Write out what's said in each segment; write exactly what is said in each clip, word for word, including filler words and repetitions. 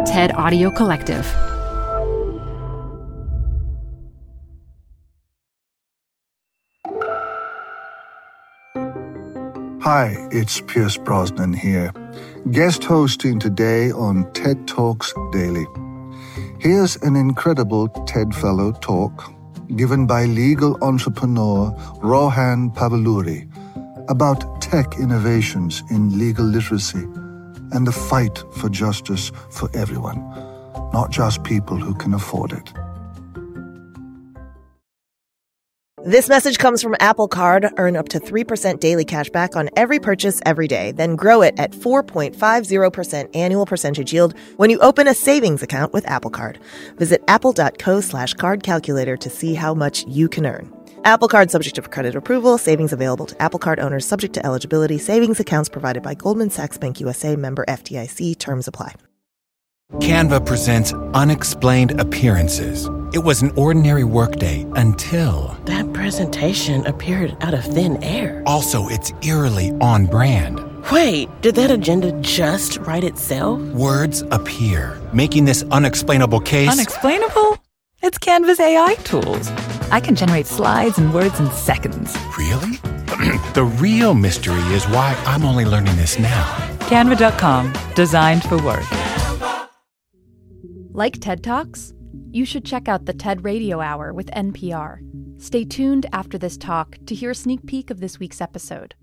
TED Audio Collective. Hi, it's Pierce Brosnan here, guest hosting today on TED Talks Daily. Here's an incredible TED Fellow talk given by legal entrepreneur Rohan Pavluri about tech innovations in legal literacy and the fight for justice for everyone, not just people who can afford it. This message comes from Apple Card. Earn up to three percent daily cash back on every purchase every day. Then grow it at four point five zero percent annual percentage yield when you open a savings account with Apple Card. Visit apple.co slash card calculator to see how much you can earn. Apple Card subject to credit approval. Savings available to Apple Card owners subject to eligibility. Savings accounts provided by Goldman Sachs Bank U S A, member F D I C. Terms apply. Canva presents Unexplained Appearances. It was an ordinary workday until... That presentation appeared out of thin air. Also, it's eerily on brand. Wait, did that agenda just write itself? Words appear, making this unexplainable case... Unexplainable? It's Canva's A I tools. I can generate slides and words in seconds. Really? The real mystery is why I'm only learning this now. Canva dot com, designed for work. Like TED Talks? You should check out the TED Radio Hour with N P R. Stay tuned after this talk to hear a sneak peek of this week's episode.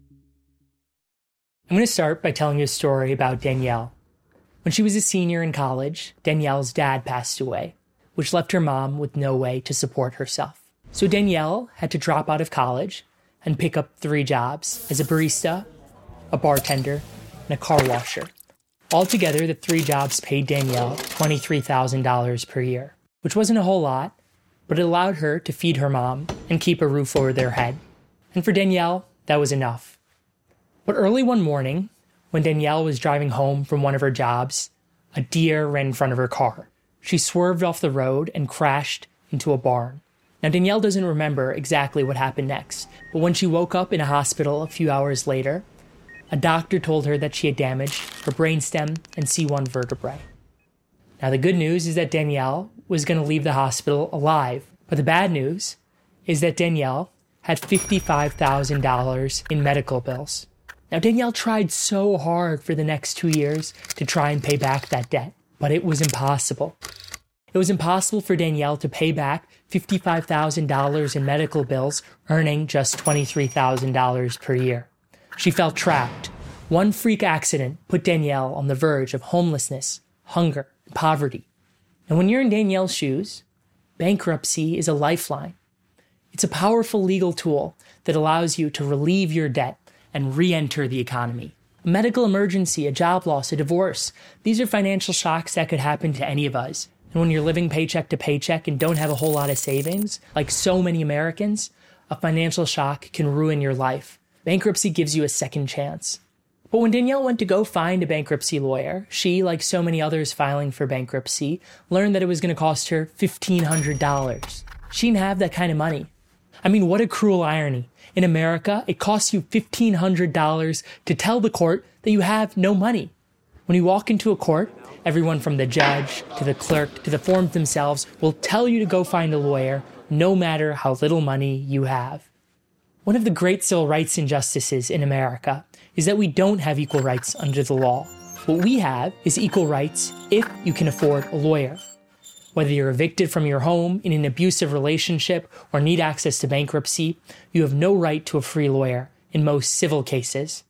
I'm going to start by telling you a story about Danielle. When she was a senior in college, Danielle's dad passed away, which left her mom with no way to support herself. So Danielle had to drop out of college and pick up three jobs as a barista, a bartender, and a car washer. Altogether, the three jobs paid Danielle twenty-three thousand dollars per year, which wasn't a whole lot, but it allowed her to feed her mom and keep a roof over their head. And for Danielle, that was enough. But early one morning, when Danielle was driving home from one of her jobs, a deer ran in front of her car. She swerved off the road and crashed into a barn. Now, Danielle doesn't remember exactly what happened next, but when she woke up in a hospital a few hours later, a doctor told her that she had damaged her brainstem and C one vertebrae. Now, the good news is that Danielle was going to leave the hospital alive, but the bad news is that Danielle had fifty-five thousand dollars in medical bills. Now, Danielle tried so hard for the next two years to try and pay back that debt, but it was impossible. It was impossible for Danielle to pay back fifty-five thousand dollars in medical bills, earning just twenty-three thousand dollars per year. She felt trapped. One freak accident put Danielle on the verge of homelessness, hunger, and poverty. And when you're in Danielle's shoes, bankruptcy is a lifeline. It's a powerful legal tool that allows you to relieve your debt and re-enter the economy. A medical emergency, a job loss, a divorce, these are financial shocks that could happen to any of us. And when you're living paycheck to paycheck and don't have a whole lot of savings, like so many Americans, a financial shock can ruin your life. Bankruptcy gives you a second chance. But when Danielle went to go find a bankruptcy lawyer, she, like so many others filing for bankruptcy, learned that it was going to cost her fifteen hundred dollars. She didn't have that kind of money. I mean, what a cruel irony. In America, it costs you fifteen hundred dollars to tell the court that you have no money. When you walk into a court, everyone from the judge to the clerk to the forms themselves will tell you to go find a lawyer, no matter how little money you have. One of the great civil rights injustices in America is that we don't have equal rights under the law. What we have is equal rights if you can afford a lawyer. Whether you're evicted from your home in an abusive relationship or need access to bankruptcy, you have no right to a free lawyer in most civil cases.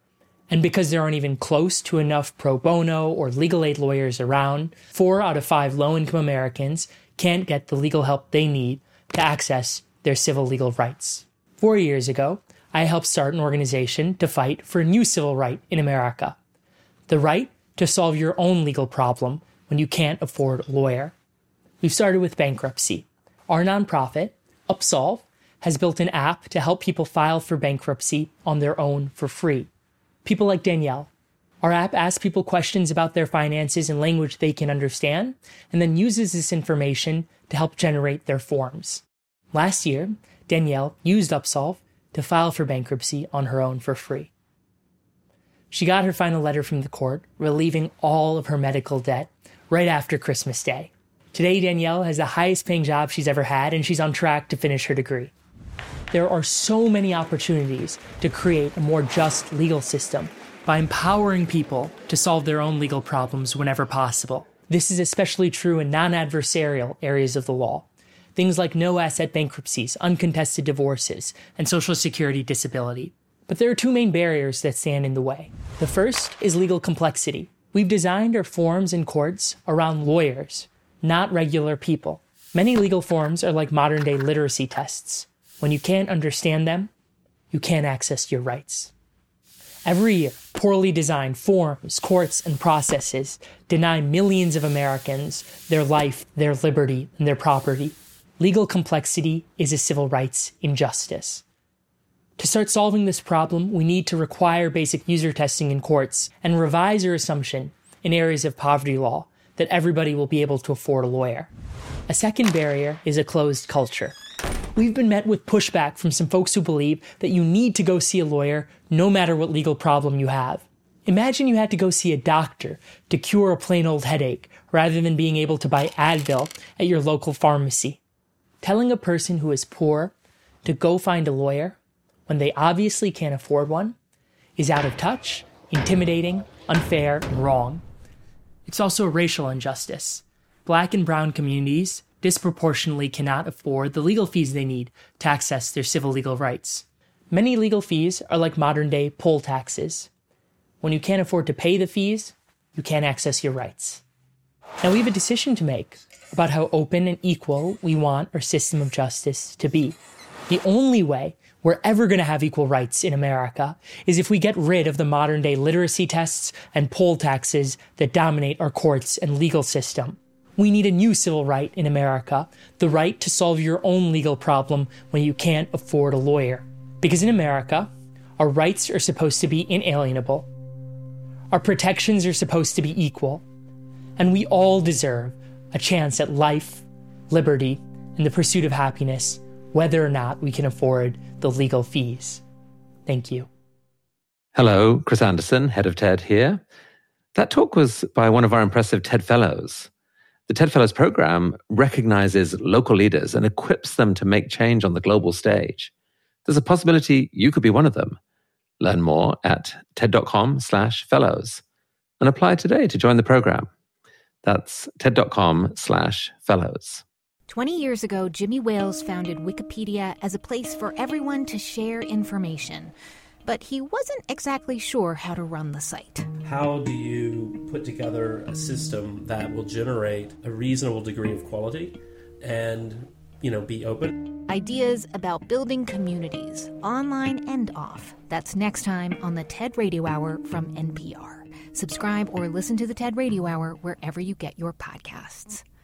And because there aren't even close to enough pro bono or legal aid lawyers around, four out of five low-income Americans can't get the legal help they need to access their civil legal rights. Four years ago, I helped start an organization to fight for a new civil right in America. The right to solve your own legal problem when you can't afford a lawyer. We've started with bankruptcy. Our nonprofit, Upsolve, has built an app to help people file for bankruptcy on their own for free. People like Danielle. Our app asks people questions about their finances in language they can understand, and then uses this information to help generate their forms. Last year, Danielle used Upsolve to file for bankruptcy on her own for free. She got her final letter from the court, relieving all of her medical debt, right after Christmas Day. Today, Danielle has the highest paying job she's ever had, and she's on track to finish her degree. There are so many opportunities to create a more just legal system by empowering people to solve their own legal problems whenever possible. This is especially true in non-adversarial areas of the law. Things like no-asset bankruptcies, uncontested divorces, and Social Security disability. But there are two main barriers that stand in the way. The first is legal complexity. We've designed our forms in courts around lawyers, not regular people. Many legal forms are like modern-day literacy tests. When you can't understand them, you can't access your rights. Every year, poorly designed forms, courts, and processes deny millions of Americans their life, their liberty, and their property. Legal complexity is a civil rights injustice. To start solving this problem, we need to require basic user testing in courts and revise our assumption in areas of poverty law that everybody will be able to afford a lawyer. A second barrier is a closed culture. We've been met with pushback from some folks who believe that you need to go see a lawyer no matter what legal problem you have. Imagine you had to go see a doctor to cure a plain old headache rather than being able to buy Advil at your local pharmacy. Telling a person who is poor to go find a lawyer when they obviously can't afford one is out of touch, intimidating, unfair, and wrong. It's also a racial injustice. Black and brown communities disproportionately cannot afford the legal fees they need to access their civil legal rights. Many legal fees are like modern-day poll taxes. When you can't afford to pay the fees, you can't access your rights. Now we have a decision to make about how open and equal we want our system of justice to be. The only way we're ever going to have equal rights in America is if we get rid of the modern-day literacy tests and poll taxes that dominate our courts and legal system. We need a new civil right in America, the right to solve your own legal problem when you can't afford a lawyer. Because in America, our rights are supposed to be inalienable. Our protections are supposed to be equal. And we all deserve a chance at life, liberty, and the pursuit of happiness, whether or not we can afford the legal fees. Thank you. Hello, Chris Anderson, head of TED here. That talk was by one of our impressive TED Fellows. The TED Fellows program recognizes local leaders and equips them to make change on the global stage. There's a possibility you could be one of them. Learn more at ted.com slash fellows and apply today to join the program. That's ted.com slash fellows. twenty years ago, Jimmy Wales founded Wikipedia as a place for everyone to share information. But he wasn't exactly sure how to run the site. How do you put together a system that will generate a reasonable degree of quality and, you know, be open? Ideas about building communities, online and off. That's next time on the TED Radio Hour from N P R. Subscribe or listen to the TED Radio Hour wherever you get your podcasts.